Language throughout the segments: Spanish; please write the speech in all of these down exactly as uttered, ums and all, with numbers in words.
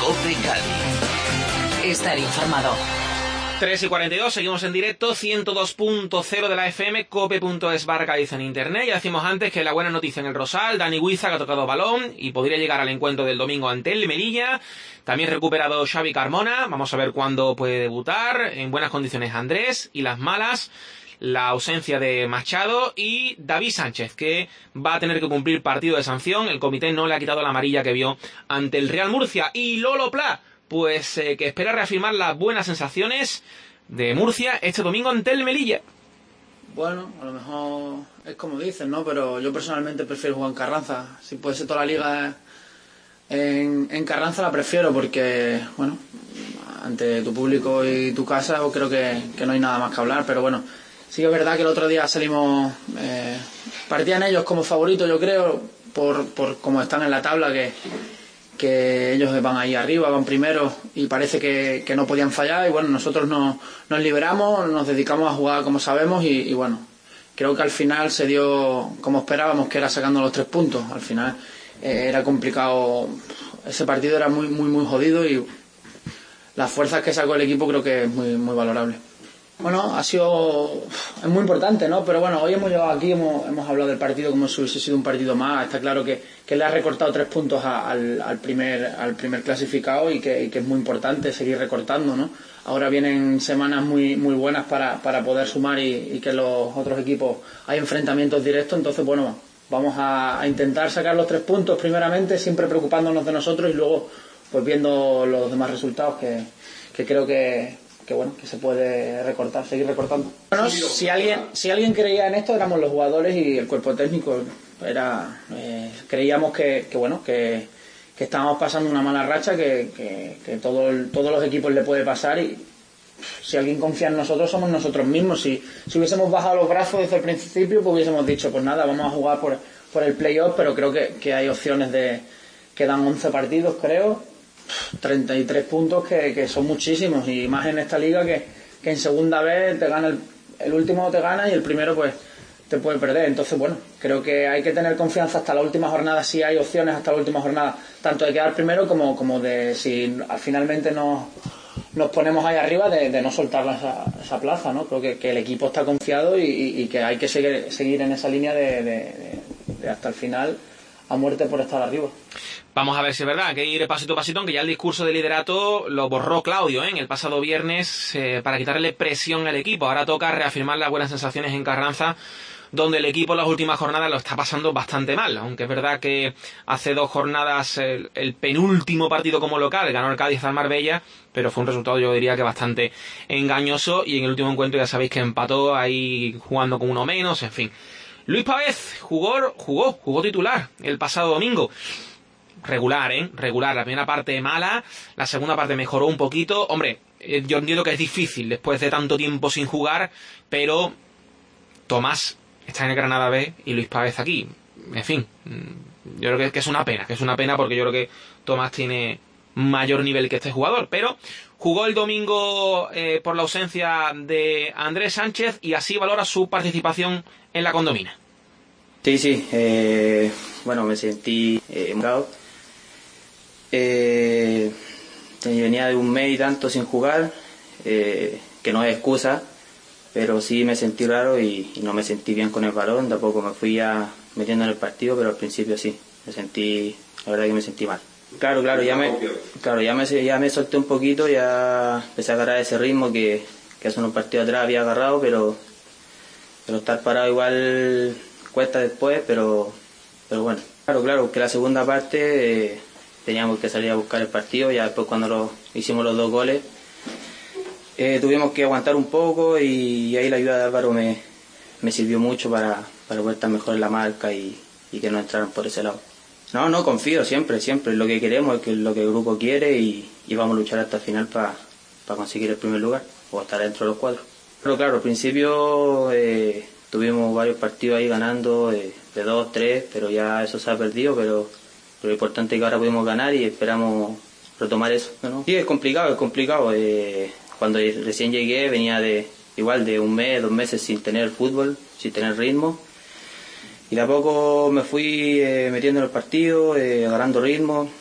COPE Cádiz. Estar informado. tres y cuarenta y dos, seguimos en directo, ciento dos punto cero de la F M, cope.es barra Cádiz en internet. Ya decimos antes que la buena noticia en el Rosal, Dani Huiza que ha tocado balón y podría llegar al encuentro del domingo ante el Melilla. También recuperado Xavi Carmona, vamos a ver cuándo puede debutar, en buenas condiciones Andrés, y las malas, la ausencia de Machado y David Sánchez, que va a tener que cumplir partido de sanción. El comité no le ha quitado la amarilla que vio ante el Real Murcia. Y Lolo Pla, pues eh, que espera reafirmar las buenas sensaciones de Murcia este domingo ante el Melilla. Bueno, a lo mejor es como dicen, ¿no? Pero yo personalmente prefiero jugar en Carranza. Si puede ser toda la liga en, en Carranza, la prefiero porque, bueno, ante tu público y tu casa creo que, que no hay nada más que hablar. Pero bueno, sí que es verdad que el otro día salimos, eh, partían ellos como favoritos, yo creo, por, por cómo están en la tabla, que que ellos van ahí arriba, van primero y parece que, que no podían fallar. Y bueno, nosotros nos, nos liberamos, nos dedicamos a jugar como sabemos y, y bueno, creo que al final se dio como esperábamos, que era sacando los tres puntos. Al final eh, era complicado, ese partido era muy muy muy jodido y las fuerzas que sacó el equipo creo que es muy, muy valorable. Bueno, ha sido, es muy importante, ¿no? Pero bueno, hoy hemos llegado aquí, hemos, hemos hablado del partido como si hubiese sido un partido más. Está claro que, que le ha recortado tres puntos a, al, al, primer, al primer clasificado y que, y que es muy importante seguir recortando, ¿no? Ahora vienen semanas muy, muy buenas para, para poder sumar y, y que los otros equipos hay enfrentamientos directos. Entonces, bueno, vamos a, a intentar sacar los tres puntos primeramente, siempre preocupándonos de nosotros y luego pues viendo los demás resultados que, que creo que... que bueno, que se puede recortar, seguir recortando. Bueno, si alguien, si alguien creía en esto éramos los jugadores y el cuerpo técnico. Era, eh, creíamos que, que bueno, que, que estábamos pasando una mala racha, que, que, que todo el, todos los equipos le puede pasar y si alguien confía en nosotros somos nosotros mismos. Si, si hubiésemos bajado los brazos desde el principio, pues hubiésemos dicho, pues nada, vamos a jugar por, por el playoff, pero creo que, que hay opciones de, quedan once partidos creo, treinta y tres puntos que, que son muchísimos y más en esta liga que, que en segunda vez te gana el, el último te gana y el primero pues te puede perder. Entonces bueno, creo que hay que tener confianza hasta la última jornada, si hay opciones hasta la última jornada, tanto de quedar primero como, como de si finalmente nos, nos ponemos ahí arriba de, de no soltar esa, esa plaza, ¿no? Creo que, que el equipo está confiado y, y, y que hay que seguir, seguir en esa línea de, de, de, de hasta el final a muerte por estar arriba. Vamos a ver si es verdad, hay que ir pasito a pasito, aunque ya el discurso de liderato lo borró Claudio, ¿eh? En el pasado viernes eh, para quitarle presión al equipo. Ahora toca reafirmar las buenas sensaciones en Carranza, donde el equipo en las últimas jornadas lo está pasando bastante mal, aunque es verdad que hace dos jornadas el, el penúltimo partido como local ganó el Cádiz al Marbella, pero fue un resultado yo diría que bastante engañoso y en el último encuentro ya sabéis que empató ahí jugando con uno menos, en fin. Luis Pavés jugó, jugó, jugó titular el pasado domingo. Regular, ¿eh? Regular. La primera parte mala, la segunda parte mejoró un poquito. Hombre, eh, yo entiendo que es difícil después de tanto tiempo sin jugar, pero Tomás está en el Granada B y Luis Pavés aquí. En fin, yo creo que, que es una pena, que es una pena porque yo creo que Tomás tiene mayor nivel que este jugador, pero jugó el domingo eh, por la ausencia de Andrés Sánchez y así valora su participación en la Condomina. Sí, sí, eh, bueno, me sentí eh, emocionado. Eh, venía de un mes y tanto sin jugar, eh, que no es excusa, pero sí me sentí raro y, y no me sentí bien con el balón. Tampoco me fui ya metiendo en el partido, pero al principio sí, me sentí, la verdad que me sentí mal. Claro, claro, ya me, claro, ya me, ya me solté un poquito, ya empecé a agarrar ese ritmo que, que hace unos partidos atrás había agarrado, pero, pero estar parado igual cuesta después, pero, pero bueno. Claro, claro, que la segunda parte eh, teníamos que salir a buscar el partido, ya después cuando lo, hicimos los dos goles eh, tuvimos que aguantar un poco y ahí la ayuda de Álvaro me, me sirvió mucho para, para poder estar mejor en la marca y, y que no entraran por ese lado. No, no, confío siempre, siempre, lo que queremos es que lo que el grupo quiere y, y vamos a luchar hasta el final para pa conseguir el primer lugar o estar dentro de los cuatro. Pero claro, al principio eh, tuvimos varios partidos ahí ganando eh, de dos, tres, pero ya eso se ha perdido, pero, pero lo importante es que ahora pudimos ganar y esperamos retomar eso, ¿no? Sí, es complicado, es complicado. Eh, cuando recién llegué venía de igual de un mes, dos meses sin tener fútbol, sin tener ritmo. Y de a poco me fui eh, metiendo en el partido, eh, agarrando ritmo.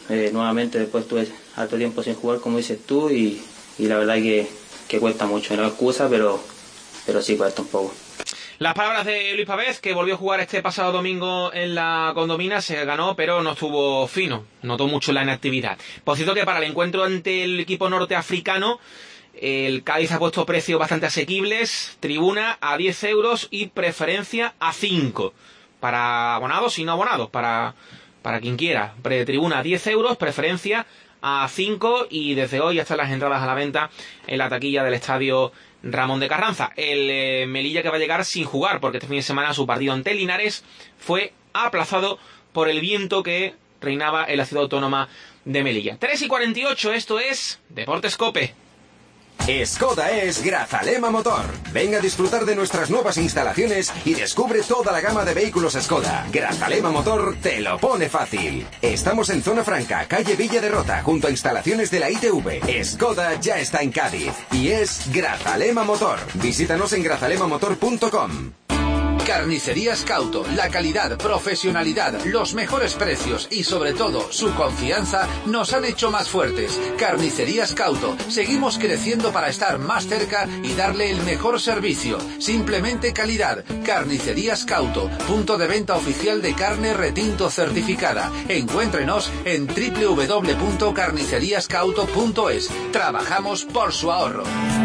eh, nuevamente después estuve harto tiempo sin jugar, como dices tú, y, y la verdad que, que cuesta mucho, no es excusa, pero, pero sí cuesta un poco. Las palabras de Luis Pavés, que volvió a jugar este pasado domingo en la Condomina, se ganó, pero no estuvo fino, notó mucho la inactividad. Por cierto que para el encuentro ante el equipo norteafricano, el Cádiz ha puesto precios bastante asequibles, tribuna a diez euros y preferencia a cinco, para abonados y no abonados, para, para quien quiera. Tribuna a diez euros, preferencia a cinco, y desde hoy ya están las entradas a la venta en la taquilla del estadio Ramón de Carranza. El eh, Melilla, que va a llegar sin jugar, porque este fin de semana su partido ante Linares fue aplazado por el viento que reinaba en la ciudad autónoma de Melilla. tres y cuarenta y ocho, esto es Deportes Cope. Skoda es Grazalema Motor. Ven a disfrutar de nuestras nuevas instalaciones y descubre toda la gama de vehículos Skoda. Grazalema Motor te lo pone fácil. Estamos en Zona Franca, calle Villa de Rota, junto a instalaciones de la I T V. Skoda ya está en Cádiz y es Grazalema Motor. Visítanos en grazalema motor punto com. Carnicerías Cauto, la calidad, profesionalidad, los mejores precios y sobre todo su confianza nos han hecho más fuertes. Carnicerías Cauto, seguimos creciendo para estar más cerca y darle el mejor servicio. Simplemente calidad. Carnicerías Cauto, punto de venta oficial de carne retinto certificada. Encuéntrenos en doble u doble u doble u punto carnicerías cauto punto es. Trabajamos por su ahorro.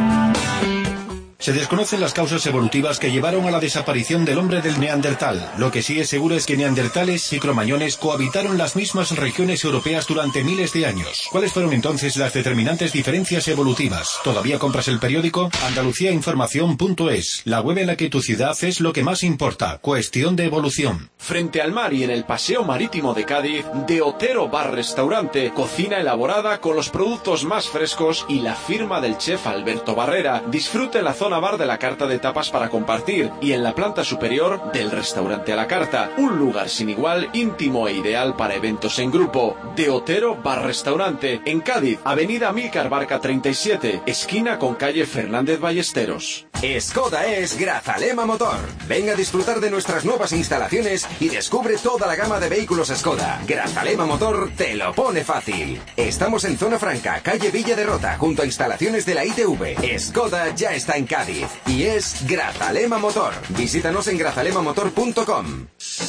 Se desconocen las causas evolutivas que llevaron a la desaparición del hombre del Neandertal. Lo que sí es seguro es que neandertales y cromañones cohabitaron las mismas regiones europeas durante miles de años. ¿Cuáles fueron entonces las determinantes diferencias evolutivas? ¿Todavía compras el periódico? andalucía información punto es, la web en la que tu ciudad es lo que más importa. Cuestión de evolución. Frente al mar y en el paseo marítimo de Cádiz, De Otero Bar Restaurante, cocina elaborada con los productos más frescos y la firma del chef Alberto Barrera. Disfrute en la zona bar de la carta de tapas para compartir y en la planta superior del restaurante a la carta, un lugar sin igual, íntimo e ideal para eventos en grupo. De Otero Bar Restaurante, en Cádiz, avenida Amílcar Barca treinta y siete, esquina con calle Fernández Ballesteros. Skoda es Grazalema Motor. Ven a disfrutar de nuestras nuevas instalaciones y descubre toda la gama de vehículos Skoda. Grazalema Motor te lo pone fácil. Estamos en Zona Franca, calle Villa de Rota, junto a instalaciones de la I T V. Skoda ya está en Cádiz y es Grazalema Motor. Visítanos en grazalema motor punto com.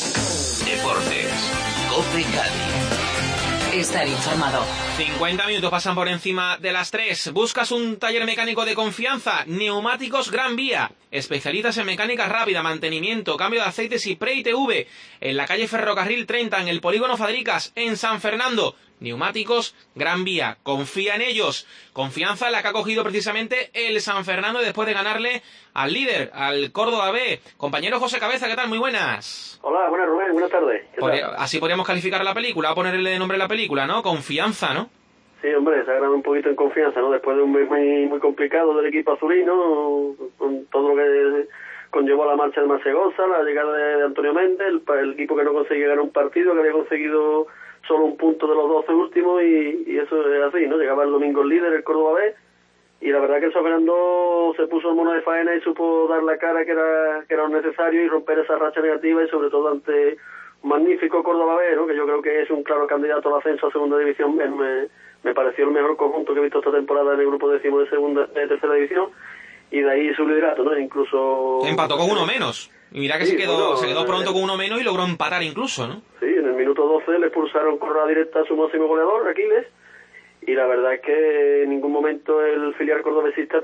Deportes Cope Cádiz. Estar informado. cincuenta minutos pasan por encima de las tres. ¿Buscas un taller mecánico de confianza? Neumáticos Gran Vía. Especialistas en mecánica rápida, mantenimiento, cambio de aceites y pre-I T V. En la calle Ferrocarril treinta, en el Polígono Fadricas, en San Fernando. Neumáticos Gran Vía. Confía en ellos. Confianza en la que ha cogido precisamente el San Fernando después de ganarle al líder, al Córdoba B. Compañero José Cabeza, ¿qué tal? Muy buenas. Hola, buenas Rubén, buenas tardes. Podría, así podríamos calificar la película, a ponerle de nombre a la película, ¿no? Confianza, ¿no? Sí, hombre, se ha ganado un poquito en confianza, ¿no? Después de un mes muy, muy complicado del equipo azulino, con todo lo que conllevó la marcha de Masegosa, la llegada de, de Antonio Méndez, el, el equipo que no conseguía ganar un partido, que había conseguido solo un punto de los doce últimos, y, y eso es así, ¿no? Llegaba el domingo el líder, el Córdoba B, y la verdad que el San Fernando se puso en mono de faena y supo dar la cara que era que era lo necesario y romper esa racha negativa, y sobre todo ante un magnífico Córdoba B, ¿no? Que yo creo que es un claro candidato al ascenso a segunda división. Me, me pareció el mejor conjunto que he visto esta temporada en el grupo décimo de segunda de tercera división, y de ahí su liderato, ¿no? Incluso empató con uno menos. Y mira que sí, se quedó bueno, se quedó pronto con uno menos y logró empatar incluso, ¿no? Sí, en el minuto doce le expulsaron con la directa a su máximo goleador, Aquiles, y la verdad es que en ningún momento el filial cordobesista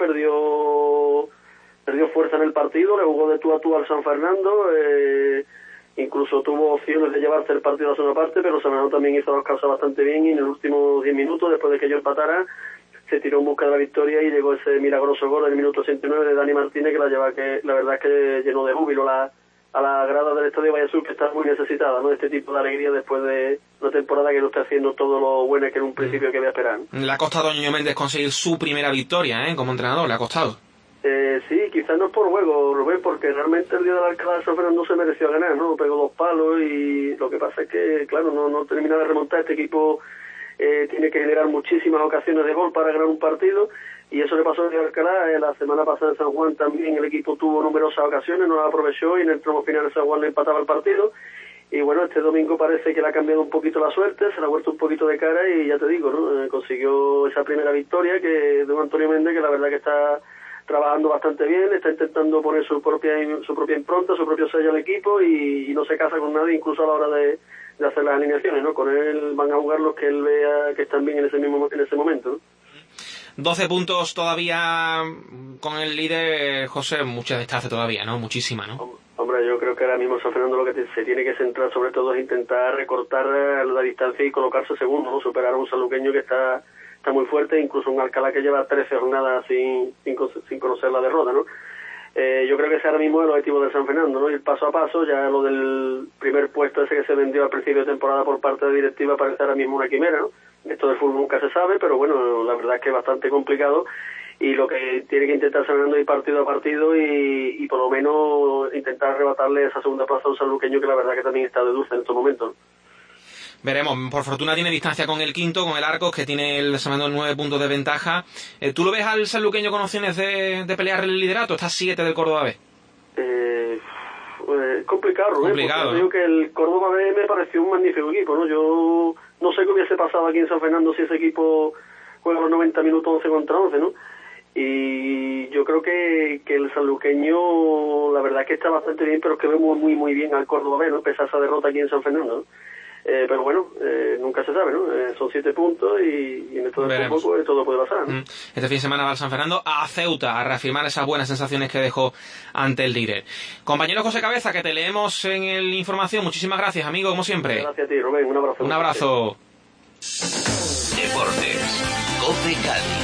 perdió perdió fuerza en el partido, le jugó de tú a tú al San Fernando, eh, incluso tuvo opciones de llevarse el partido a la segunda parte, pero San Fernando también hizo las cosas bastante bien, y en los últimos diez minutos, después de que yo empatara, se tiró en busca de la victoria y llegó ese milagroso gol en el minuto ciento nueve de Dani Martínez, que la lleva que la verdad es que llenó de júbilo la, a la grada del Estadio Valle Sur, que está muy necesitada, ¿no? Este tipo de alegría después de una temporada que no está haciendo todo lo bueno que en un principio que había esperar. Le ha costado a Ñoño Méndez conseguir su primera victoria, ¿eh? Como entrenador, le ha costado. Eh, sí, quizás no es por juego, Rubén, porque realmente el día del Alcalá de San Fernando se mereció ganar, ¿no? Pegó dos palos y lo que pasa es que, claro, no, no termina de remontar. Este equipo eh, tiene que generar muchísimas ocasiones de gol para ganar un partido, y eso le pasó en el Alcalá. La semana pasada en San Juan también el equipo tuvo numerosas ocasiones, no las aprovechó, y en el tramo final de San Juan le empataba el partido. y bueno, este domingo parece que le ha cambiado un poquito la suerte, se le ha vuelto un poquito de cara y ya te digo, ¿no? Eh, consiguió esa primera victoria que de un Antonio Méndez que la verdad que está trabajando bastante bien, está intentando poner su propia su propia impronta, su propio sello al equipo y, y no se casa con nadie, incluso a la hora de, de hacer las alineaciones, ¿no? Con él van a jugar los que él vea que están bien en ese mismo en ese momento, ¿no? doce puntos todavía con el líder, José, mucha distancia todavía, ¿no? Muchísima, ¿no? Hombre, yo creo que ahora mismo San Fernando lo que te, se tiene que centrar sobre todo es intentar recortar la distancia y colocarse segundo, ¿no? Superar a un sanluqueño que está está muy fuerte, incluso un Alcalá que lleva trece jornadas sin, sin, sin conocer la derrota, ¿no? Eh, yo creo que ese ahora mismo es el objetivo de San Fernando, ¿no? Ir paso a paso, ya lo del primer puesto ese que se vendió al principio de temporada por parte de la directiva parece ahora mismo una quimera, ¿no? Esto del fútbol nunca se sabe, pero bueno, la verdad es que es bastante complicado y lo que tiene que intentar San Fernando es ir partido a partido y, y por lo menos intentar arrebatarle esa segunda plaza a un sanluqueño que la verdad que también está de dulce en estos momentos, ¿no? Veremos, por fortuna tiene distancia con el quinto, con el Arcos, que tiene el San Fernando nueve puntos de ventaja. Eh, ¿Tú lo ves al sanluqueño con opciones de, de pelear el liderato? Está siete del Córdoba B. Eh, pues, complicado, Rubén, complicado, porque ¿no? digo que el Córdoba B me pareció un magnífico equipo, ¿no? Yo no sé qué hubiese pasado aquí en San Fernando si ese equipo juega los noventa minutos once contra once, ¿no? Y yo creo que, que el sanluqueño la verdad es que está bastante bien, pero es que ve muy muy muy bien al Córdoba B, ¿no? Pese a esa derrota aquí en San Fernando, ¿no? Eh, pero bueno, eh, nunca se sabe, ¿no? Eh, son siete puntos y, y en esto del fútbol pues, todo puede pasar, ¿no? Este fin de semana va el San Fernando a Ceuta a reafirmar esas buenas sensaciones que dejó ante el líder. Compañero José Cabeza, que te leemos en el Información. Muchísimas gracias, amigo, como siempre. Gracias a ti, Rubén. Un abrazo. Un abrazo. Deportes. COPE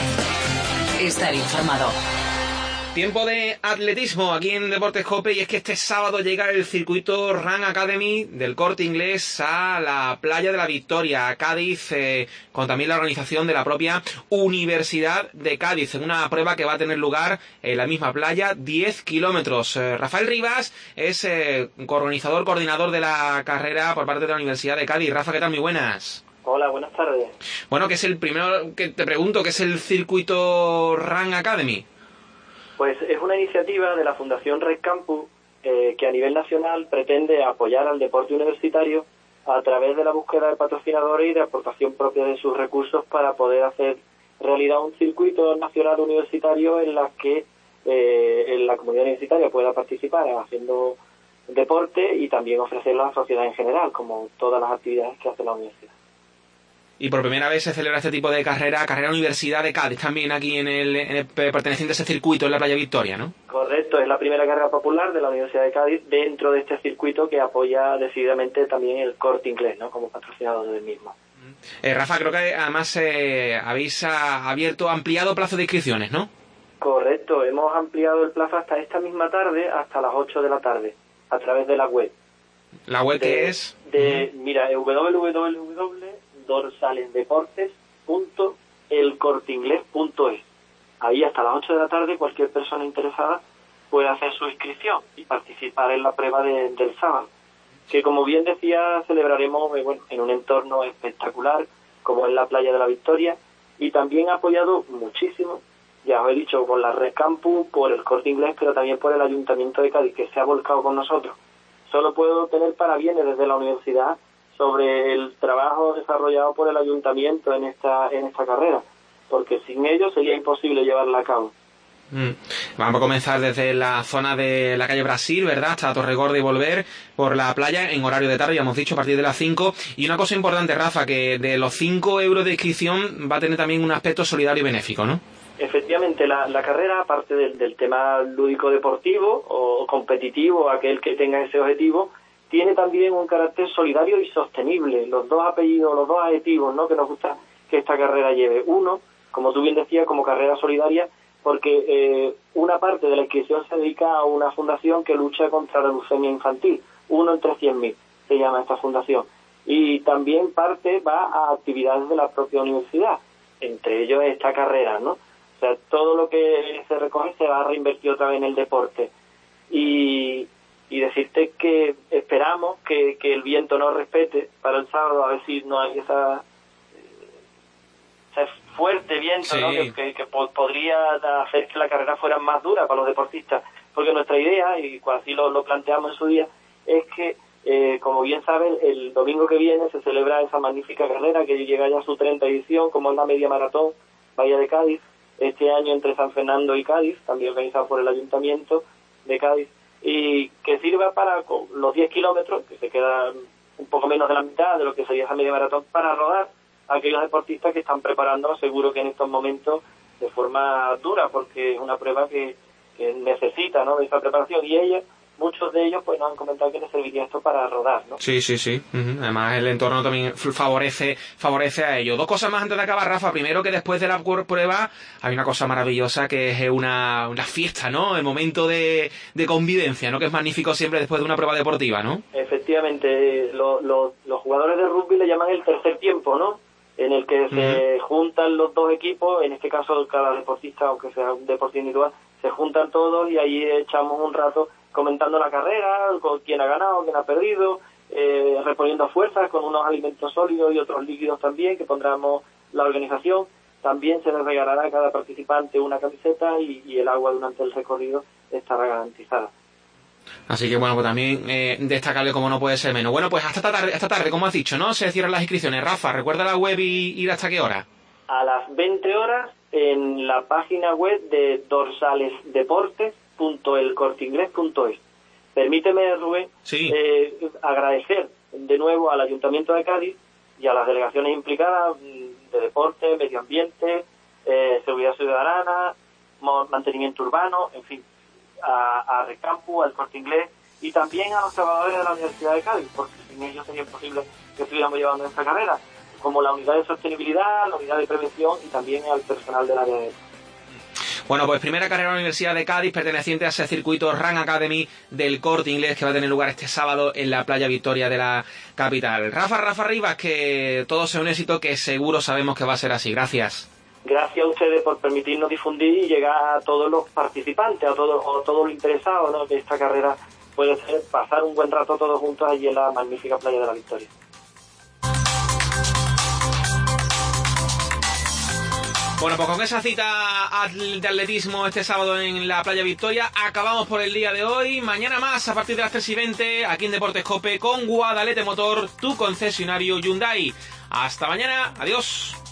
Cádiz. Estar informado. Tiempo de atletismo aquí en Deportes COPE, y es que este sábado llega el circuito Run Academy del Corte Inglés a la playa de la Victoria, a Cádiz, eh, con también la organización de la propia Universidad de Cádiz, en una prueba que va a tener lugar en la misma playa, diez kilómetros. Eh, Rafael Rivas es eh, coorganizador, coordinador de la carrera por parte de la Universidad de Cádiz. Rafa, ¿qué tal? Muy buenas. Hola, buenas tardes. Bueno, ¿qué es el primero que te pregunto? ¿Qué es el circuito Run Academy? Pues es una iniciativa de la Fundación Red Campus eh, que a nivel nacional pretende apoyar al deporte universitario a través de la búsqueda de patrocinadores y de aportación propia de sus recursos para poder hacer realidad un circuito nacional universitario en la que eh, en la comunidad universitaria pueda participar haciendo deporte y también ofrecerlo a la sociedad en general, como todas las actividades que hace la universidad. Y por primera vez se celebra este tipo de carrera, carrera Universidad de Cádiz, también aquí en el, en el perteneciente a ese circuito en la Playa Victoria, ¿no? Correcto, es la primera carrera popular de la Universidad de Cádiz dentro de este circuito que apoya decididamente también el Corte Inglés, ¿no? Como patrocinador del mismo. Eh, Rafa, creo que además eh, habéis a, abierto, ampliado plazo de inscripciones, ¿no? Correcto, hemos ampliado el plazo hasta esta misma tarde, hasta las ocho de la tarde, a través de la web. ¿La web de, que es? De, uh-huh. Mira, doble u doble u doble u punto dorsalesdeportes punto el corte inglés punto es. Ahí hasta las ocho de la tarde cualquier persona interesada puede hacer su inscripción y participar en la prueba de, del sábado, que como bien decía celebraremos eh, bueno, en un entorno espectacular como es la Playa de la Victoria, y también apoyado muchísimo, ya os he dicho, por la Red Campus, por el Corte Inglés, pero también por el Ayuntamiento de Cádiz, que se ha volcado con nosotros. Solo puedo tener parabienes desde la universidad sobre el trabajo desarrollado por el ayuntamiento en esta en esta carrera, porque sin ellos sería imposible llevarla a cabo. Mm. Vamos a comenzar desde la zona de la calle Brasil, ¿verdad?, hasta Torregorda y volver por la playa en horario de tarde, ya hemos dicho, a partir de las cinco. Y una cosa importante, Rafa, que de los cinco euros de inscripción va a tener también un aspecto solidario y benéfico, ¿no? Efectivamente, la, la carrera, aparte del, del tema lúdico-deportivo o competitivo, aquel que tenga ese objetivo, tiene también un carácter solidario y sostenible. Los dos apellidos, los dos adjetivos, ¿no?, que nos gusta que esta carrera lleve. Uno, como tú bien decías, como carrera solidaria, porque eh, una parte de la inscripción se dedica a una fundación que lucha contra la leucemia infantil. Uno entre cien mil se llama esta fundación. Y también parte va a actividades de la propia universidad, entre ellos esta carrera, ¿no? O sea, todo lo que se recoge se va a reinvertir otra vez en el deporte. Y... y decirte que esperamos que, que el viento nos respete para el sábado, a ver si no hay esa, ese fuerte viento, sí, ¿no?, que, que, que podría hacer que la carrera fuera más dura para los deportistas, porque nuestra idea, y así lo, lo planteamos en su día, es que Eh, como bien saben, el domingo que viene se celebra esa magnífica carrera que llega ya a su treinta edición, como es la media maratón Bahía de Cádiz, este año entre San Fernando y Cádiz, también organizado por el Ayuntamiento de Cádiz, y que sirva para con los diez kilómetros, que se queda un poco menos de la mitad de lo que sería esa media maratón, para rodar a aquellos deportistas que están preparando, seguro que en estos momentos, de forma dura, porque es una prueba que, que necesita, ¿no?, de esa preparación, y ella, muchos de ellos pues nos han comentado que les serviría esto para rodar, ¿no? Sí, sí, sí. Uh-huh. Además el entorno también favorece favorece a ello. Dos cosas más antes de acabar, Rafa. Primero, que después de la prueba hay una cosa maravillosa que es una, una fiesta, ¿no? El momento de, de convivencia, ¿no? Que es magnífico siempre después de una prueba deportiva, ¿no? Efectivamente, lo, lo, los jugadores de rugby le llaman el tercer tiempo, ¿no? En el que uh-huh. se juntan los dos equipos, en este caso cada deportista, aunque sea un deporte individual, se juntan todos y ahí echamos un rato comentando la carrera, con quién ha ganado, quién ha perdido, eh, reponiendo fuerzas con unos alimentos sólidos y otros líquidos también que pondremos la organización. También se les regalará a cada participante una camiseta y, y el agua durante el recorrido estará garantizada. Así que bueno, pues también eh, destacable como no puede ser menos. Bueno, pues hasta tarde, esta tarde, como has dicho, ¿no? Se cierran las inscripciones. Rafa, recuerda la web y ir hasta qué hora. A las veinte horas en la página web de dorsales deportes punto el corte inglés punto es. Permíteme, Rubén, sí. eh, agradecer de nuevo al Ayuntamiento de Cádiz y a las delegaciones implicadas de deporte, medio ambiente, eh, seguridad ciudadana, mantenimiento urbano, en fin, a, a Recampu, al Corte Inglés y también a los trabajadores de la Universidad de Cádiz, porque sin ellos sería imposible que estuviéramos llevando esta carrera, como la unidad de sostenibilidad, la unidad de prevención y también al personal del área de... Bueno, pues primera carrera de la Universidad de Cádiz perteneciente a ese circuito Run Academy del Corte Inglés que va a tener lugar este sábado en la Playa Victoria de la capital. Rafa, Rafa Rivas, que todo sea un éxito, que seguro sabemos que va a ser así. Gracias. Gracias a ustedes por permitirnos difundir y llegar a todos los participantes, a todos, a todos los interesados, ¿no?, que esta carrera puede ser pasar un buen rato todos juntos allí en la magnífica Playa de la Victoria. Bueno, pues con esa cita de atletismo este sábado en la Playa Victoria acabamos por el día de hoy. Mañana más a partir de las tres y veinte aquí en Deportes Cope con Guadalete Motor, tu concesionario Hyundai. Hasta mañana, adiós.